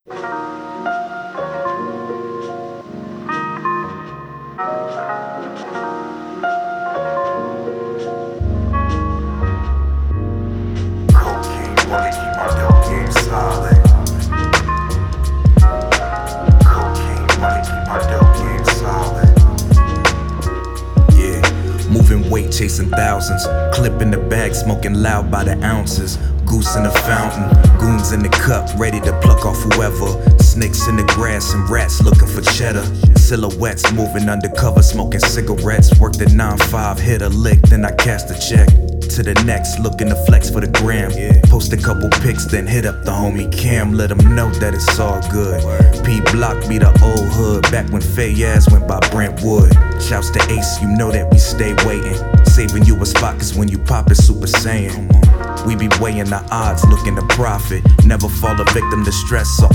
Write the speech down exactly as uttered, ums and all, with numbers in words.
Money keep my dope game solid. Cocaine money keep my dope game solid. Yeah, moving weight, chasing thousands. Clip in the bag, smoking loud by the ounces. Goose in the fountain, goons in the cup, ready to pluck off whoever. Snakes in the grass and rats looking for cheddar. Silhouettes moving undercover, smoking cigarettes. Work the nine five, hit a lick, then I cast a check. To the next, looking to flex for the gram. Post a couple pics, then hit up the homie Cam. Let him know that it's all good. P Block be the old hood, back when Fayaz went by Brentwood. Shouts to Ace, you know that we stay waiting. Saving you a spot, cause when you pop it, Super Saiyan. We be weighing the odds, looking to profit. Never fall a victim to stress, so